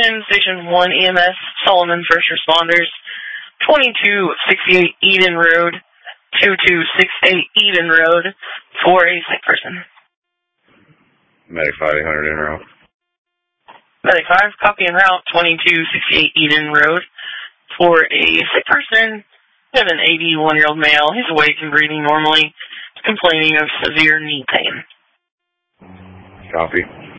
Station 1 EMS, Solomon First Responders, 2268 Eden Road, 2268 Eden Road, for a sick person. Medic 5800 en route. Medic 5, copy en route, 2268 Eden Road, for a sick person. We have an 81-year-old male. He's awake and breathing normally, complaining of severe knee pain. Copy.